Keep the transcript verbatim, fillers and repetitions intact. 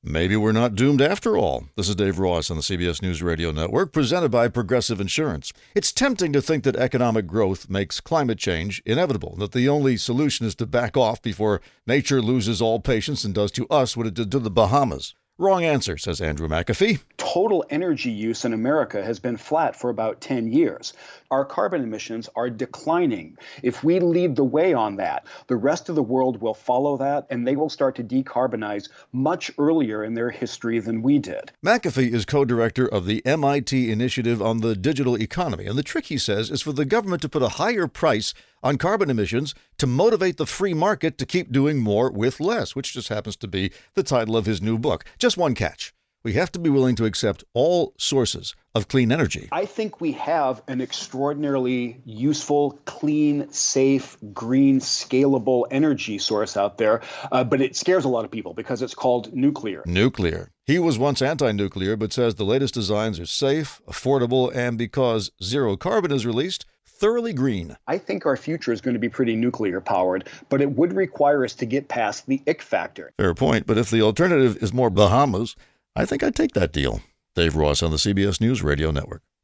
Maybe we're not doomed after all. This is Dave Ross on the C B S News Radio Network, presented by Progressive Insurance. It's tempting to think that economic growth makes climate change inevitable, that the only solution is to back off before nature loses all patience and does to us what it did to the Bahamas. Wrong answer, says Andrew McAfee. Total energy use in America has been flat for about ten years. Our carbon emissions are declining. If we lead the way on that, the rest of the world will follow that, and they will start to decarbonize much earlier in their history than we did. McAfee is co-director of the M I T Initiative on the Digital Economy, and the trick, he says, is for the government to put a higher price on carbon emissions to motivate the free market to keep doing more with less, which just happens to be the title of his new book. Just one catch. We have to be willing to accept all sources of clean energy. I think we have an extraordinarily useful, clean, safe, green, scalable energy source out there, uh, but it scares a lot of people because it's called nuclear. Nuclear. He was once anti-nuclear, but says the latest designs are safe, affordable, and because zero carbon is released, thoroughly green. I think our future is going to be pretty nuclear powered, but it would require us to get past the ick factor. Fair point, but if the alternative is more Bahamas, I think I'd take that deal. Dave Ross on the C B S News Radio Network.